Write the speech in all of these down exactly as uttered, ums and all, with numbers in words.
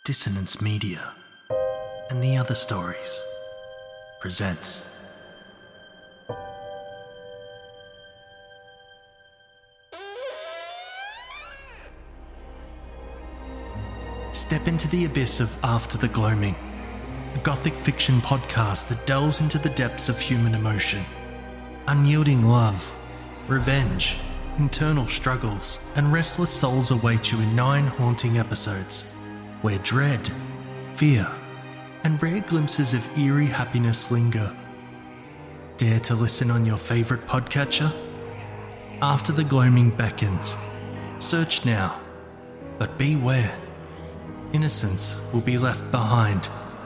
Dissonance Media and the Other Stories presents Step into the abyss of After the Gloaming, a gothic fiction podcast that delves into the depths of human emotion, unyielding love, revenge, internal struggles, and restless souls await you in nine haunting episodes, where dread, fear, and rare glimpses of eerie happiness linger. Dare to listen on your favourite podcatcher? After the Gloaming beckons. Search now, but beware. Innocence will be left behind.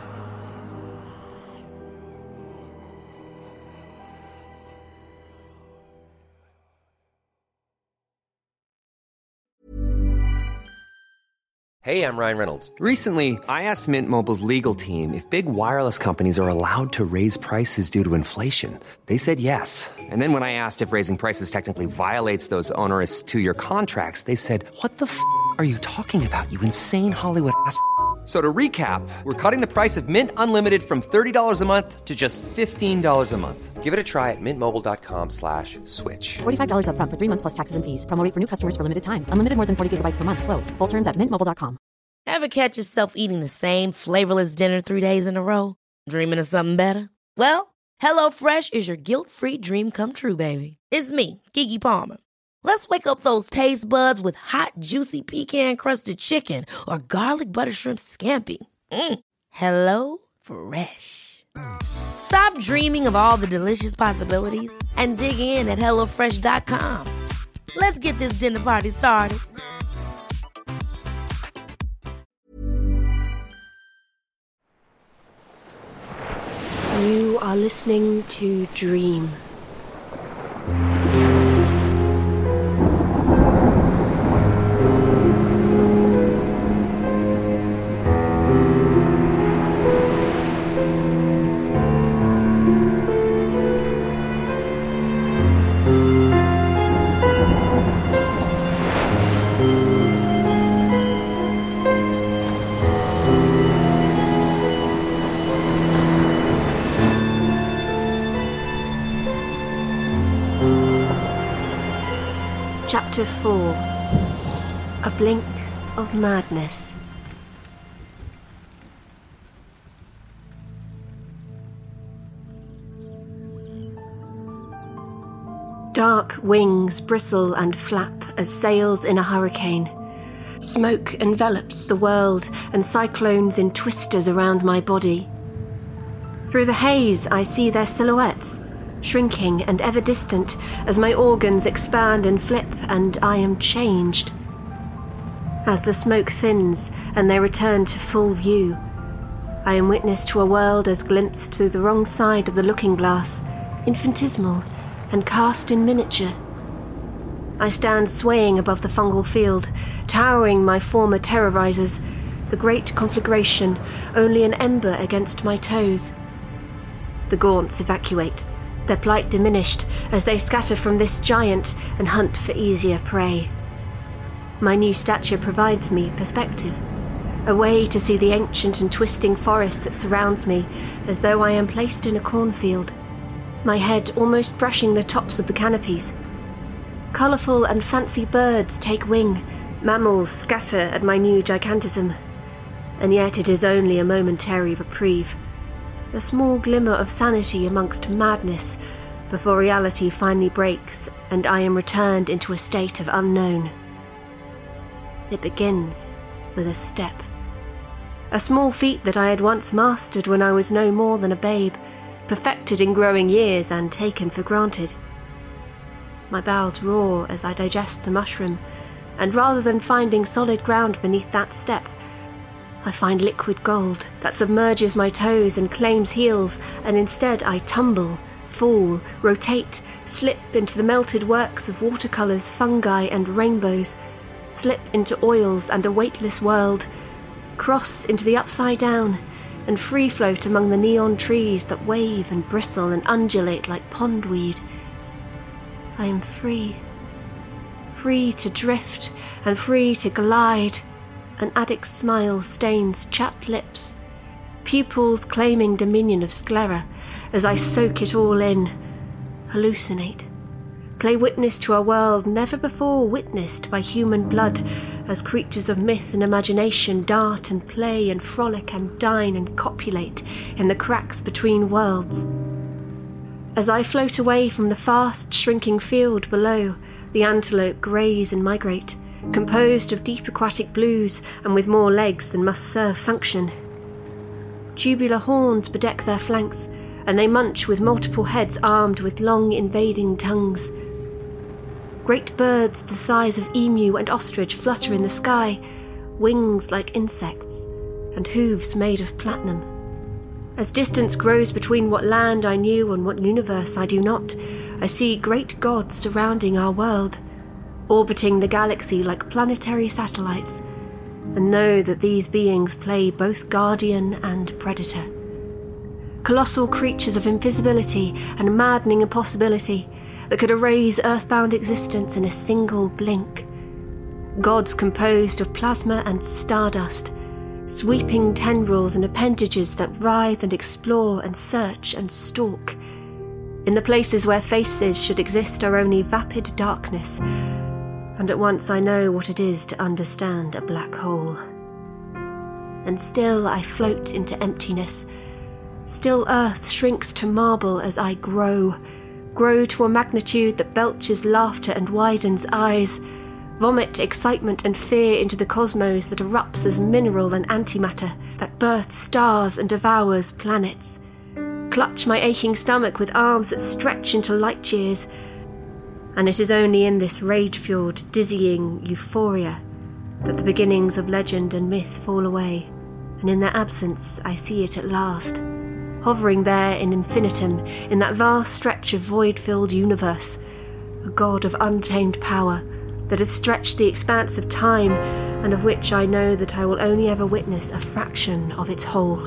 Hey, I'm Ryan Reynolds. Recently, I asked Mint Mobile's legal team if big wireless companies are allowed to raise prices due to inflation. They said yes. And then when I asked if raising prices technically violates those onerous two-year contracts, they said, "What the f*** are you talking about, you insane Hollywood ass f- So to recap, we're cutting the price of Mint Unlimited from thirty dollars a month to just fifteen dollars a month. Give it a try at mintmobile.com slash switch. forty-five dollars up front for three months plus taxes and fees. Promo rate for new customers for limited time. Unlimited more than forty gigabytes per month. Slows full terms at mint mobile dot com. Ever catch yourself eating the same flavorless dinner three days in a row? Dreaming of something better? Well, HelloFresh is your guilt-free dream come true, baby. It's me, Keke Palmer. Let's wake up those taste buds with hot, juicy pecan-crusted chicken or garlic butter shrimp scampi. Mm. Hello Fresh. Stop dreaming of all the delicious possibilities and dig in at hello fresh dot com. Let's get this dinner party started. You are listening to Dream. Chapter four. A Blink of Madness. Dark wings bristle and flap as sails in a hurricane. Smoke envelops the world and cyclones in twisters around my body. Through the haze I see their silhouettes, shrinking and ever distant as my organs expand and flip and I am changed. As the smoke thins and they return to full view, I am witness to a world as glimpsed through the wrong side of the looking glass, infinitesimal and cast in miniature. I stand swaying above the fungal field, towering my former terrorizers, the great conflagration only an ember against my toes. The gaunts evacuate, their plight diminished as they scatter from this giant and hunt for easier prey. My new stature provides me perspective, a way to see the ancient and twisting forest that surrounds me as though I am placed in a cornfield, my head almost brushing the tops of the canopies. Colourful and fancy birds take wing, mammals scatter at my new gigantism, and yet it is only a momentary reprieve. A small glimmer of sanity amongst madness before reality finally breaks and I am returned into a state of unknown. It begins with a step. A small feat that I had once mastered when I was no more than a babe, perfected in growing years and taken for granted. My bowels roar as I digest the mushroom, and rather than finding solid ground beneath that step, I find liquid gold that submerges my toes and claims heels, and instead I tumble, fall, rotate, slip into the melted works of watercolours, fungi and rainbows, slip into oils and a weightless world, cross into the upside down, and free float among the neon trees that wave and bristle and undulate like pondweed. I am free. Free to drift and free to glide, An addict's smile stains chapped lips, pupils claiming dominion of sclera as I soak it all in, hallucinate, play witness to a world never before witnessed by human blood, as creatures of myth and imagination dart and play and frolic and dine and copulate in the cracks between worlds. As I float away from the fast shrinking field below, the antelope graze and migrate, composed of deep aquatic blues and with more legs than must serve function. Tubular horns bedeck their flanks, and they munch with multiple heads armed with long invading tongues. Great birds the size of emu and ostrich flutter in the sky, wings like insects, and hooves made of platinum. As distance grows between what land I knew and what universe I do not, I see great gods surrounding our world, orbiting the galaxy like planetary satellites, and know that these beings play both guardian and predator. Colossal creatures of invisibility and maddening impossibility that could erase earthbound existence in a single blink. Gods composed of plasma and stardust, sweeping tendrils and appendages that writhe and explore and search and stalk. In the places where faces should exist are only vapid darkness, and at once I know what it is to understand a black hole. And still I float into emptiness. Still earth shrinks to marble as I grow, grow to a magnitude that belches laughter and widens eyes, vomit excitement and fear into the cosmos that erupts as mineral and antimatter, that births stars and devours planets. Clutch my aching stomach with arms that stretch into light years, and it is only in this rage-fueled, dizzying euphoria that the beginnings of legend and myth fall away, and in their absence I see it at last, hovering there in infinitum, in that vast stretch of void-filled universe, a god of untamed power that has stretched the expanse of time, and of which I know that I will only ever witness a fraction of its whole.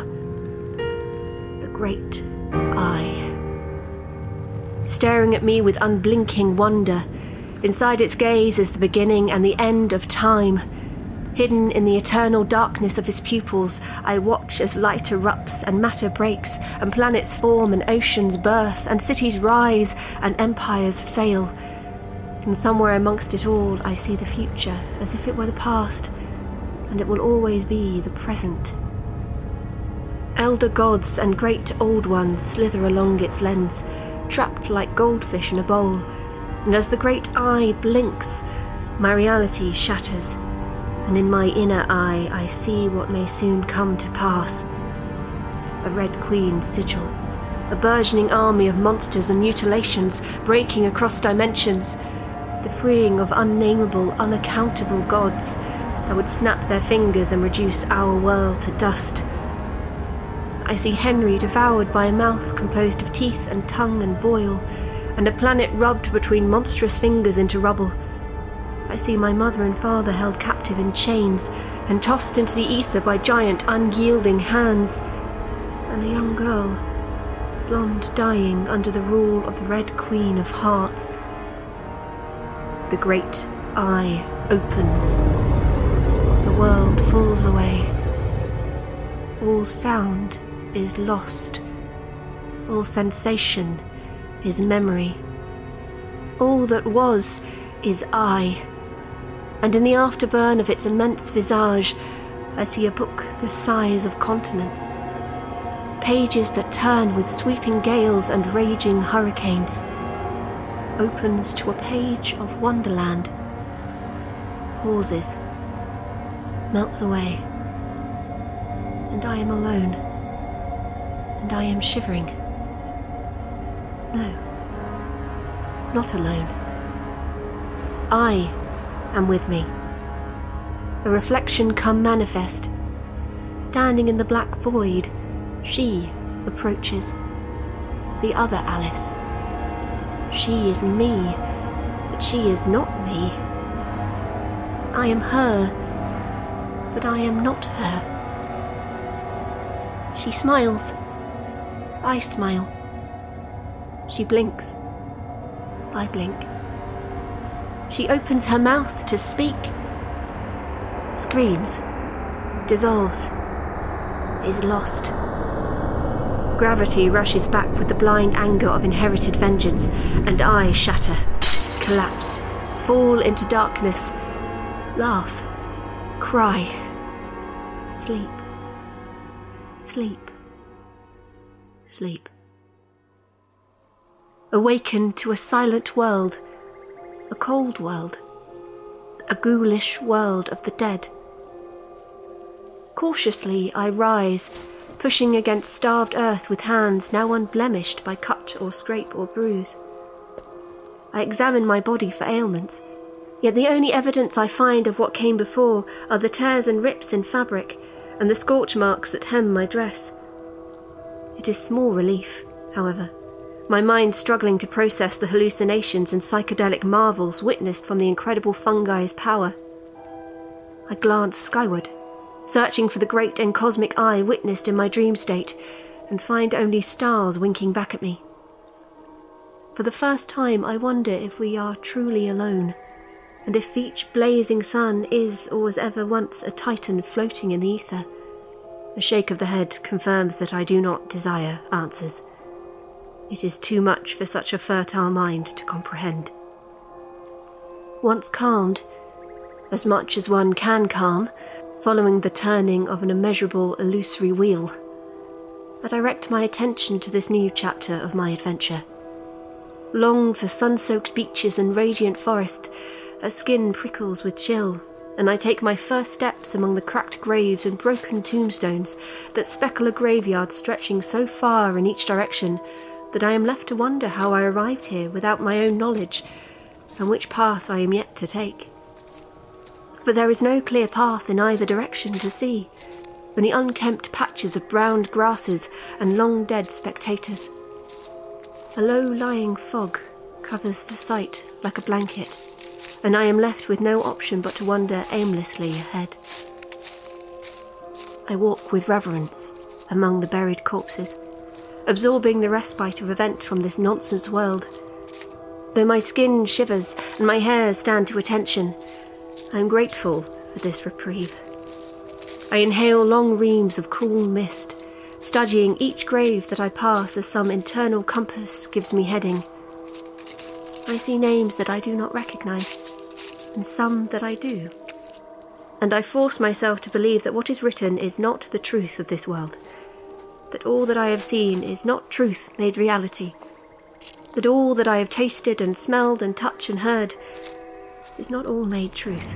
The great I. Staring at me with unblinking wonder, inside its gaze is the beginning and the end of time. Hidden in the eternal darkness of his pupils, I watch as light erupts and matter breaks, and planets form and oceans birth, and cities rise and empires fail. And somewhere amongst it all I see the future as if it were the past, and it will always be the present. Elder gods and great old ones slither along its lens, trapped like goldfish in a bowl, and as the great eye blinks, my reality shatters, and in my inner eye I see what may soon come to pass. A Red Queen sigil, a burgeoning army of monsters and mutilations breaking across dimensions, the freeing of unnameable, unaccountable gods that would snap their fingers and reduce our world to dust. I see Henry devoured by a mouth composed of teeth and tongue and boil, and a planet rubbed between monstrous fingers into rubble. I see my mother and father held captive in chains and tossed into the ether by giant, unyielding hands, and a young girl, blonde dying under the rule of the Red Queen of Hearts. The great eye opens. The world falls away. All sound is lost. All sensation is memory. All that was is I. And in the afterburn of its immense visage, I see a book the size of continents. Pages that turn with sweeping gales and raging hurricanes. Opens to a page of wonderland. Pauses. Melts away. And I am alone. And I am shivering. No. Not alone. I am with me. A reflection come manifest. Standing in the black void, she approaches. The other Alice. She is me, but she is not me. I am her, but I am not her. She smiles. I smile. She blinks. I blink. She opens her mouth to speak. Screams. dissolves, is lost. Gravity rushes back with the blind anger of inherited vengeance, and I shatter, collapse, fall into darkness, laugh, cry, sleep, sleep, sleep. Awaken to a silent world, a cold world, a ghoulish world of the dead. Cautiously I rise, pushing against starved earth with hands now unblemished by cut or scrape or bruise. I examine my body for ailments, yet the only evidence I find of what came before are the tears and rips in fabric and the scorch marks that hem my dress. It is small relief, however, my mind struggling to process the hallucinations and psychedelic marvels witnessed from the incredible fungi's power. I glance skyward, searching for the great and cosmic eye witnessed in my dream state, and find only stars winking back at me. For the first time I wonder if we are truly alone, and if each blazing sun is or was ever once a titan floating in the ether. A shake of the head confirms that I do not desire answers. It is too much for such a fertile mind to comprehend. Once calmed, as much as one can calm, following the turning of an immeasurable illusory wheel, I direct my attention to this new chapter of my adventure. Long for sun-soaked beaches and radiant forest, a skin prickles with chill, and I take my first steps among the cracked graves and broken tombstones that speckle a graveyard stretching so far in each direction that I am left to wonder how I arrived here without my own knowledge, and which path I am yet to take. For there is no clear path in either direction to see, only unkempt patches of browned grasses and long dead spectators. A low-lying fog covers the sight like a blanket, and I am left with no option but to wander aimlessly ahead. I walk with reverence among the buried corpses, absorbing the respite of event from this nonsense world. Though my skin shivers and my hairs stand to attention, I am grateful for this reprieve. I inhale long reams of cool mist, studying each grave that I pass as some internal compass gives me heading. I see names that I do not recognise, and some that I do. And I force myself to believe that what is written is not the truth of this world, that all that I have seen is not truth made reality, that all that I have tasted and smelled and touched and heard is not all made truth.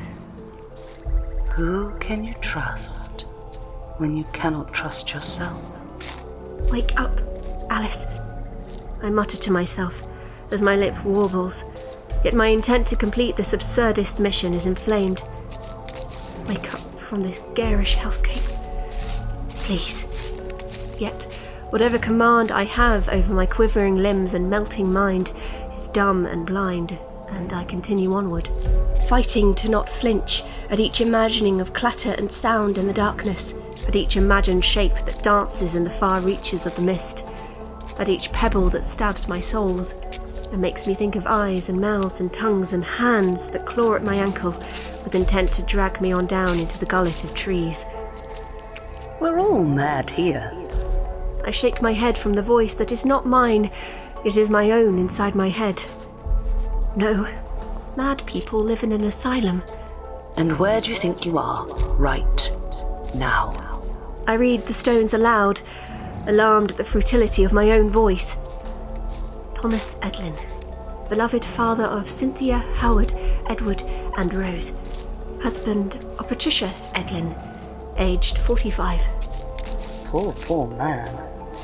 Who can you trust when you cannot trust yourself? Wake up, Alice, I mutter to myself as my lip warbles, yet my intent to complete this absurdist mission is inflamed. Wake up from this garish hellscape, please. Yet, whatever command I have over my quivering limbs and melting mind is dumb and blind, and I continue onward, fighting to not flinch at each imagining of clatter and sound in the darkness, at each imagined shape that dances in the far reaches of the mist, at each pebble that stabs my soles and makes me think of eyes and mouths and tongues and hands that claw at my ankle with intent to drag me on down into the gullet of trees. We're all mad here. I shake my head from the voice that is not mine, it is my own inside my head. No, mad people live in an asylum. And where do you think you are, right now? I read the stones aloud, alarmed at the futility of my own voice. Thomas Edlin, beloved father of Cynthia, Howard, Edward, and Rose, husband of Patricia Edlin, aged forty-five. Poor, poor man.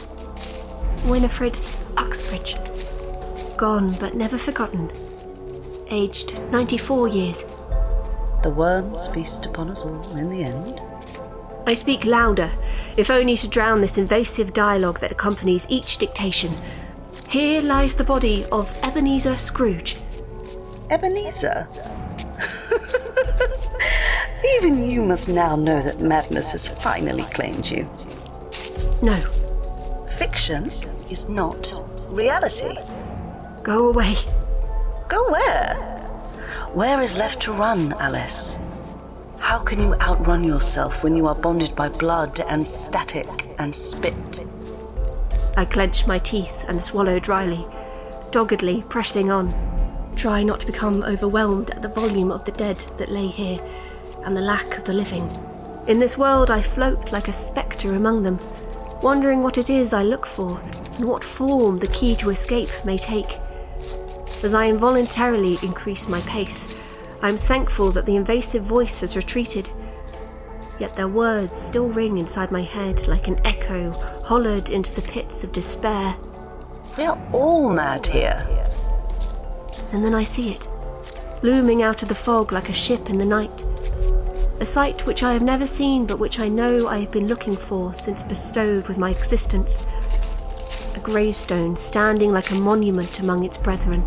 Winifred Uxbridge, gone but never forgotten, aged ninety-four years. The worms feast upon us all in the end. I speak louder, if only to drown this invasive dialogue that accompanies each dictation. Here lies the body of Ebenezer Scrooge. Ebenezer? Even you must now know that madness has finally claimed you. No. Fiction is not reality. Go away. Go where? Where is left to run, Alice? How can you outrun yourself when you are bonded by blood and static and spit? I clench my teeth and swallow dryly, doggedly pressing on. Try not to become overwhelmed at the volume of the dead that lay here and the lack of the living. In this world I float like a spectre among them, wondering what it is I look for and what form the key to escape may take. As I involuntarily increase my pace, I am thankful that the invasive voice has retreated, yet their words still ring inside my head like an echo hollowed into the pits of despair. We are all mad here. And then I see it, looming out of the fog like a ship in the night. A sight which I have never seen, but which I know I have been looking for since bestowed with my existence. A gravestone standing like a monument among its brethren.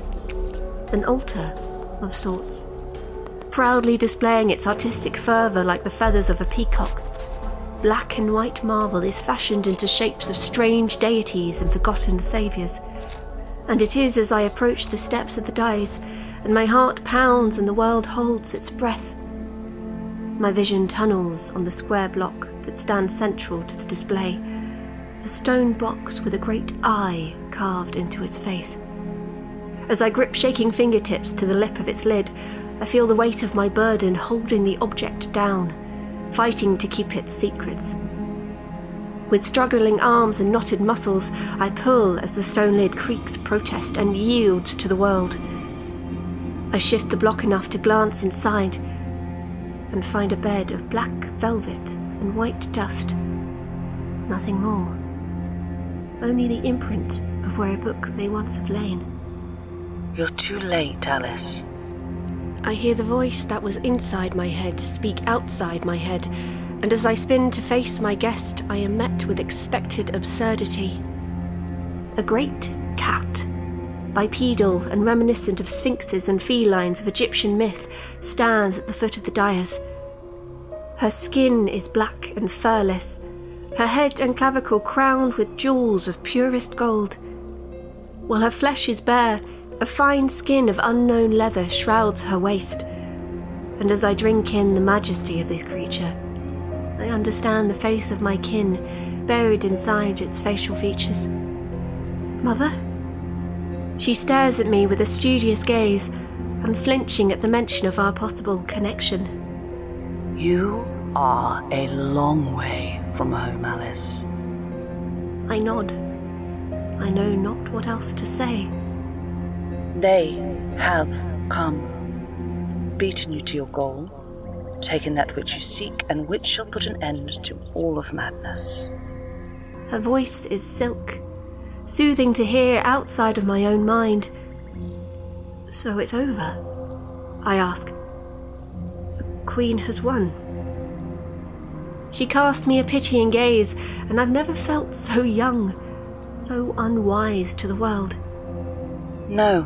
An altar of sorts, proudly displaying its artistic fervour like the feathers of a peacock. Black and white marble is fashioned into shapes of strange deities and forgotten saviours. And it is as I approach the steps of the dais, and my heart pounds and the world holds its breath. My vision tunnels on the square block that stands central to the display, a stone box with a great eye carved into its face. As I grip shaking fingertips to the lip of its lid, I feel the weight of my burden holding the object down, fighting to keep its secrets. With struggling arms and knotted muscles, I pull as the stone lid creaks protest and yields to the world. I shift the block enough to glance inside and find a bed of black velvet and white dust. Nothing more. Only the imprint of where a book may once have lain. You're too late, Alice. I hear the voice that was inside my head speak outside my head, and as I spin to face my guest, I am met with expected absurdity. A great cat, bipedal and reminiscent of sphinxes and felines of Egyptian myth, stands at the foot of the dais. Her skin is black and furless, her head and clavicle crowned with jewels of purest gold. While her flesh is bare, a fine skin of unknown leather shrouds her waist, and as I drink in the majesty of this creature, I understand the face of my kin buried inside its facial features. Mother? She stares at me with a studious gaze, unflinching at the mention of our possible connection. You are a long way from home, Alice. I nod. I know not what else to say. They have come, beaten you to your goal, taken that which you seek, and which shall put an end to all of madness. Her voice is silk, soothing to hear outside of my own mind. So it's over, I ask. The Queen has won. She cast me a pitying gaze, and I've never felt so young, so unwise to the world. No.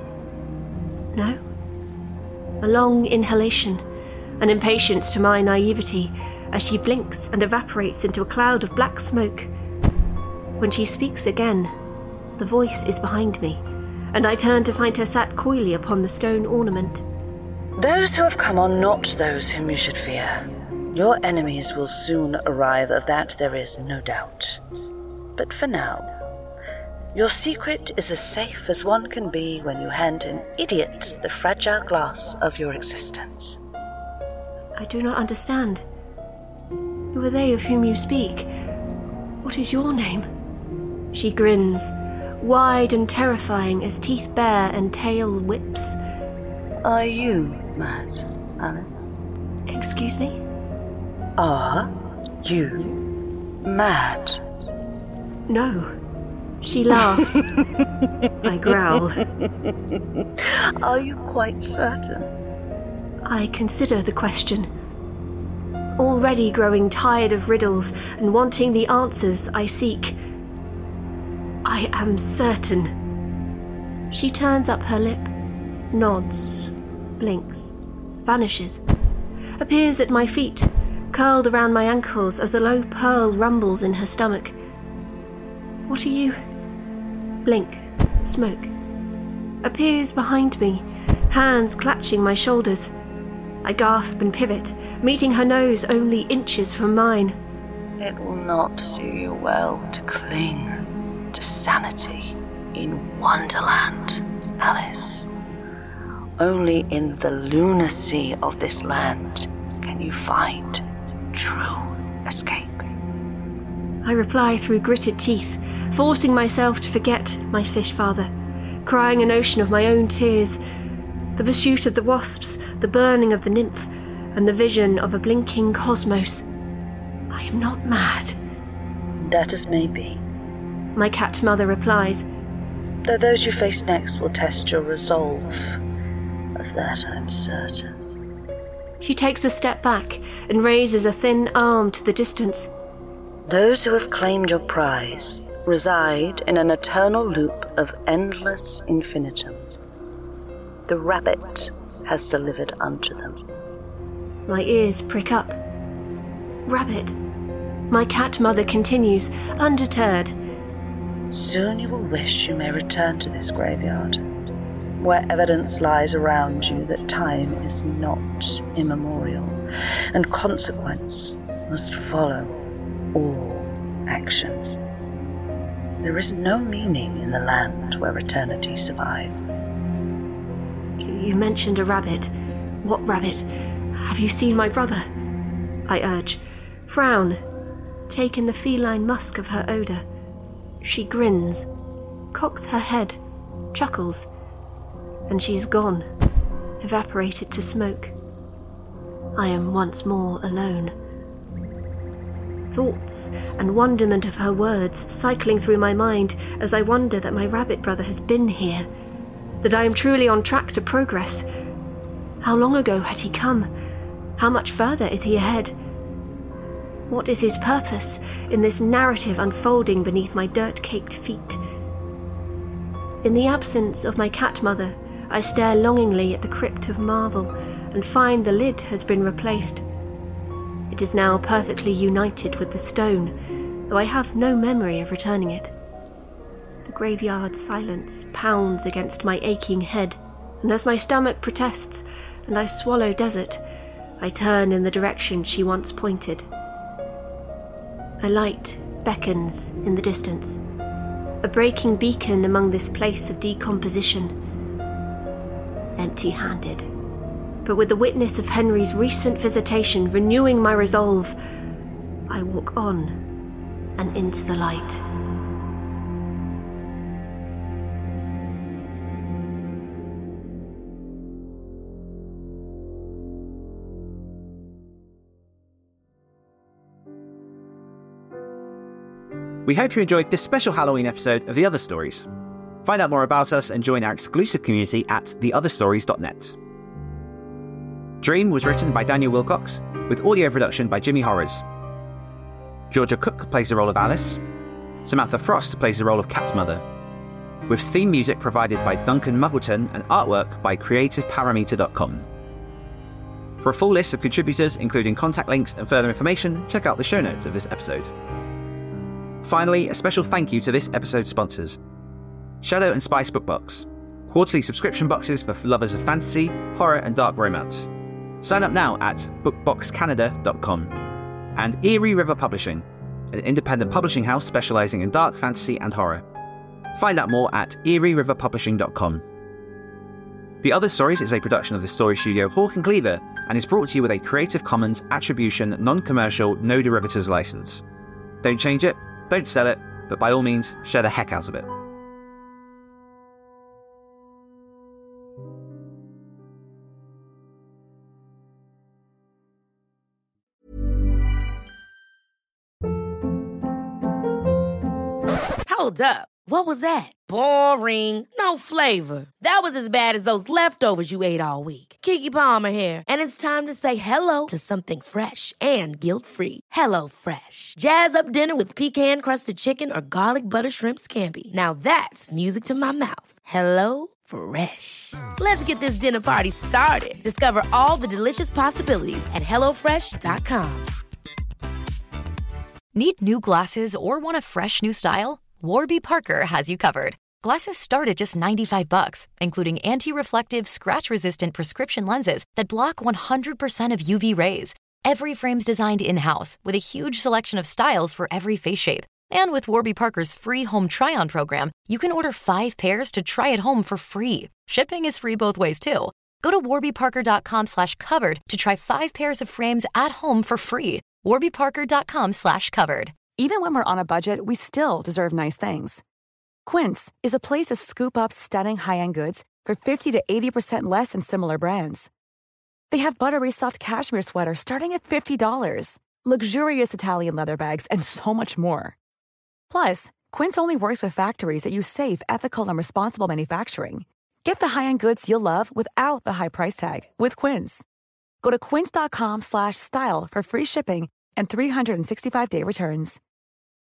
No? A long inhalation, an impatience to my naivety, as she blinks and evaporates into a cloud of black smoke. When she speaks again, the voice is behind me, and I turn to find her sat coyly upon the stone ornament. Those who have come are not those whom you should fear. Your enemies will soon arrive, of that there is no doubt. But for now, your secret is as safe as one can be when you hand an idiot the fragile glass of your existence. I do not understand. Who are they of whom you speak? What is your name? She grins, wide and terrifying as teeth bare and tail whips. Are you mad, Alice? Excuse me? Are you mad? No. She laughs. I growl. Are you quite certain? I consider the question. Already growing tired of riddles and wanting the answers I seek. I am certain. She turns up her lip, nods, blinks, vanishes, appears at my feet, curled around my ankles as a low pearl rumbles in her stomach. What are you? Blink, smoke. Appears behind me, hands clutching my shoulders. I gasp and pivot, meeting her nose only inches from mine. It will not do you well to cling to sanity in Wonderland, Alice. Only in the lunacy of this land can you find true escape. I reply through gritted teeth, forcing myself to forget my fish father, crying an ocean of my own tears, the pursuit of the wasps, the burning of the nymph, and the vision of a blinking cosmos. I am not mad. That as may be. My cat mother replies, though those you face next will test your resolve. Of that I'm certain. She takes a step back and raises a thin arm to the distance. Those who have claimed your prize reside in an eternal loop of endless infinitum. The rabbit has delivered unto them. My ears prick up. Rabbit. My cat mother continues, undeterred. Soon you will wish you may return to this graveyard, where evidence lies around you that time is not immemorial, and consequence must follow all action. There is no meaning in the land where eternity survives. You mentioned a rabbit. What rabbit? Have you seen my brother? I urge. Frown, take in the feline musk of her odour. She grins, cocks her head, chuckles, and she is gone, evaporated to smoke. I am once more alone. Thoughts and wonderment of her words cycling through my mind as I wonder that my rabbit brother has been here, that I am truly on track to progress. How long ago had he come? How much further is he ahead? What is his purpose in this narrative unfolding beneath my dirt-caked feet? In the absence of my cat mother, I stare longingly at the crypt of marble and find the lid has been replaced. It is now perfectly united with the stone, though I have no memory of returning it. The graveyard silence pounds against my aching head, and as my stomach protests and I swallow desert, I turn in the direction she once pointed. A light beckons in the distance, a breaking beacon among this place of decomposition. Empty-handed, but with the witness of Henry's recent visitation renewing my resolve, I walk on and into the light. We hope you enjoyed this special Halloween episode of The Other Stories. Find out more about us and join our exclusive community at the other stories dot net. Dream was written by Daniel Wilcox, with audio production by Jimmy Horrors. Georgia Cook plays the role of Alice. Samantha Frost plays the role of Cat Mother, with theme music provided by Duncan Muggleton and artwork by creative parameter dot com. For a full list of contributors, including contact links and further information, check out the show notes of this episode. Finally, a special thank you to this episode's sponsors: Shadow and Spice Bookbox, quarterly subscription boxes for lovers of fantasy, horror and dark romance. Sign up now at bookbox canada dot com. And Erie River Publishing, an independent publishing house specialising in dark fantasy and horror. Find out more at erie river publishing dot com. The Other Stories is a production of the story studio Hawk and Cleaver and is brought to you with a Creative Commons Attribution Non-Commercial No Derivatives license. Don't change it, don't sell it, but by all means, share the heck out of it. Hold up. What was that? Boring. No flavor. That was as bad as those leftovers you ate all week. Keke Palmer here, and it's time to say hello to something fresh and guilt-free. Hello Fresh. Jazz up dinner with pecan-crusted chicken or garlic butter shrimp scampi. Now that's music to my mouth. Hello Fresh. Let's get this dinner party started. Discover all the delicious possibilities at hello fresh dot com. Need new glasses or want a fresh new style? Warby Parker has you covered. Glasses start at just ninety-five bucks, including anti-reflective, scratch-resistant prescription lenses that block one hundred percent of U V rays. Every frame's designed in-house with a huge selection of styles for every face shape. And with Warby Parker's free home try-on program, you can order five pairs to try at home for free. Shipping is free both ways, too. Go to warbyparker.com slash covered to try five pairs of frames at home for free. warbyparker.com slash covered. Even when we're on a budget, we still deserve nice things. Quince is a place to scoop up stunning high-end goods for fifty to eighty percent less than similar brands. They have buttery soft cashmere sweaters starting at fifty dollars, luxurious Italian leather bags, and so much more. Plus, Quince only works with factories that use safe, ethical, and responsible manufacturing. Get the high-end goods you'll love without the high price tag with Quince. Go to quince.com slash style for free shipping and three sixty-five day returns.